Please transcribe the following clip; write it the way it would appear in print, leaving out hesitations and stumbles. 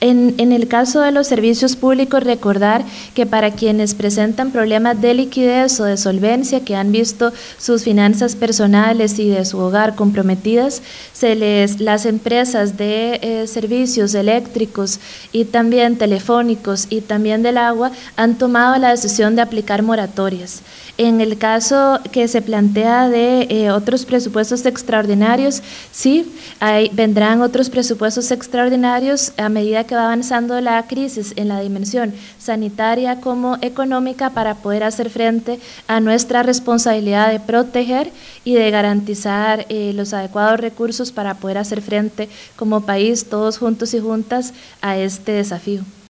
En el caso de los servicios públicos, recordar que para quienes presentan problemas de liquidez o de solvencia, que han visto sus finanzas personales y de su hogar comprometidas, las empresas de servicios eléctricos y también telefónicos y también del agua han tomado la decisión de aplicar moratorias. En el caso que se plantea de otros presupuestos extraordinarios, sí, vendrán otros presupuestos extraordinarios a medida que va avanzando la crisis en la dimensión sanitaria como económica para poder hacer frente a nuestra responsabilidad de proteger y de garantizar los adecuados recursos para poder hacer frente como país, todos juntos y juntas, a este desafío.